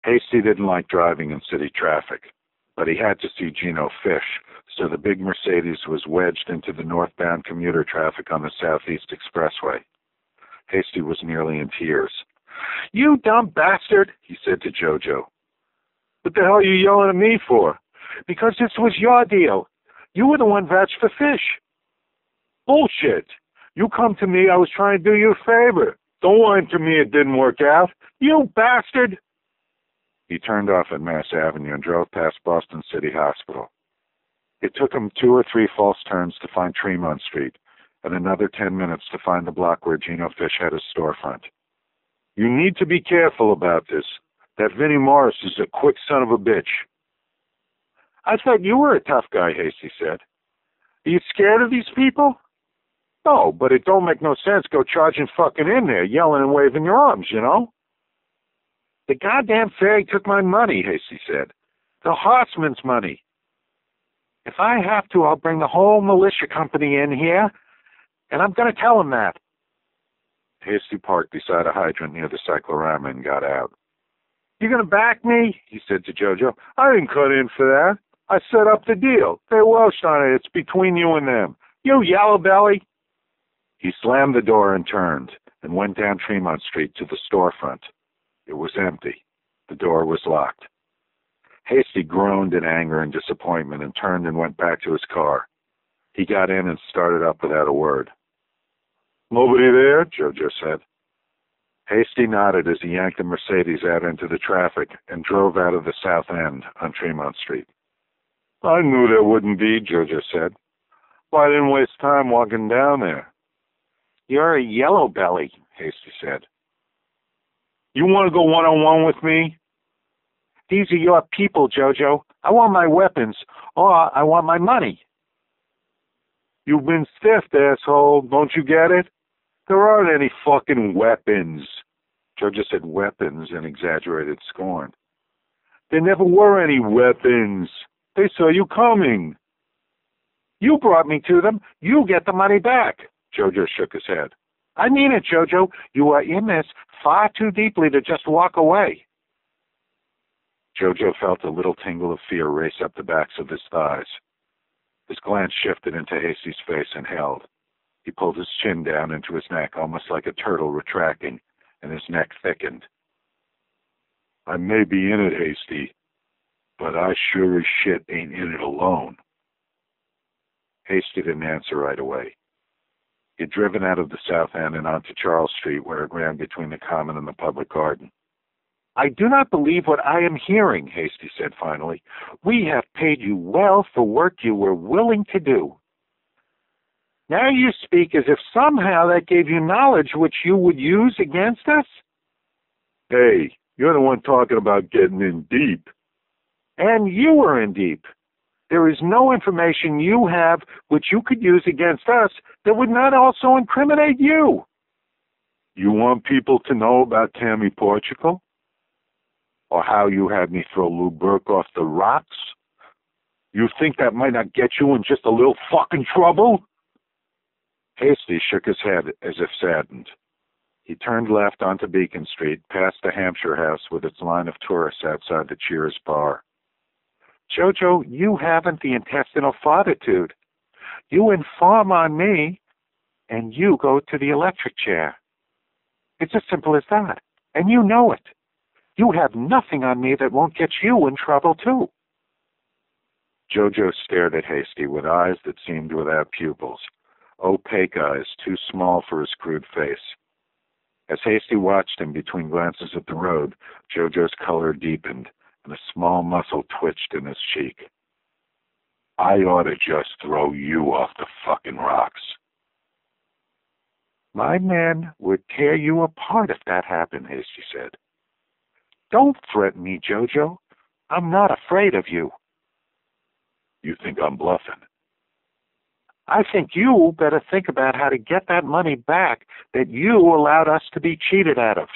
Hasty didn't like driving in city traffic, but he had to see Gino Fish, so the big Mercedes was wedged into the northbound commuter traffic on the Southeast Expressway. Hasty was nearly in tears. "You dumb bastard," he said to Jojo. "What the hell are you yelling at me for?" "Because this was your deal. You were the one vouched for Fish." "Bullshit. You come to me, I was trying to do you a favor. Don't whine to me it didn't work out. You bastard!" He turned off at Mass Avenue and drove past Boston City Hospital. It took him 2 or 3 false turns to find Tremont Street, and another 10 minutes to find the block where Gino Fish had his storefront. "You need to be careful about this. That Vinnie Morris is a quick son of a bitch." "I thought you were a tough guy," Hasty said. "Are you scared of these people?" "No, but it don't make no sense go charging fucking in there, yelling and waving your arms, you know?" "The goddamn fairy took my money," Hasty said. "The horseman's money. If I have to, I'll bring the whole militia company in here, and I'm going to tell them that." Hasty parked beside a hydrant near the cyclorama and got out. "You going to back me?" he said to Jojo. "I didn't cut in for that. I set up the deal. They welched on it. It's between you and them. You yellow belly." He slammed the door and turned and went down Tremont Street to the storefront. It was empty. The door was locked. Hasty groaned in anger and disappointment and turned and went back to his car. He got in and started up without a word. "Nobody there?" Jojo said. Hasty nodded as he yanked the Mercedes out into the traffic and drove out of the south end on Tremont Street. "I knew there wouldn't be," Jojo said. "Why didn't waste time walking down there?" "You're a yellow belly," Hasty said. "You want to go one-on-one with me?" "These are your people, Jojo. I want my weapons, or I want my money." "You've been stiffed, asshole. Don't you get it? There aren't any fucking weapons." Jojo said weapons in exaggerated scorn. "There never were any weapons. They saw you coming." "You brought me to them. You get the money back." Jojo shook his head. "I mean it, Jojo. You are in this far too deeply to just walk away." Jojo felt a little tingle of fear race up the backs of his thighs. His glance shifted into Hasty's face and held. He pulled his chin down into his neck, almost like a turtle retracting, and his neck thickened. "I may be in it, Hasty, but I sure as shit ain't in it alone." Hasty didn't answer right away. He had driven out of the south end and onto Charles Street, where it ran between the Common and the Public Garden. "I do not believe what I am hearing," Hasty said finally. "We have paid you well for work you were willing to do. Now you speak as if somehow that gave you knowledge which you would use against us?" "Hey, you're the one talking about getting in deep." "And you were in deep. There is no information you have which you could use against us that would not also incriminate you." "You want people to know about Tammy Portugal? Or how you had me throw Lou Burke off the rocks? You think that might not get you in just a little fucking trouble?" Hasty shook his head as if saddened. He turned left onto Beacon Street, past the Hampshire House with its line of tourists outside the Cheers bar. "Jojo, you haven't the intestinal fortitude. You inform on me, and you go to the electric chair. It's as simple as that, and you know it. You have nothing on me that won't get you in trouble, too." Jojo stared at Hasty with eyes that seemed without pupils, opaque eyes too small for his crude face. As Hasty watched him between glances at the road, Jojo's color deepened, and a small muscle twitched in his cheek. "I ought to just throw you off the fucking rocks." "My men would tear you apart if that happened," Hasty said. "Don't threaten me, Jojo. I'm not afraid of you." "You think I'm bluffing?" "I think you better think about how to get that money back that you allowed us to be cheated out of."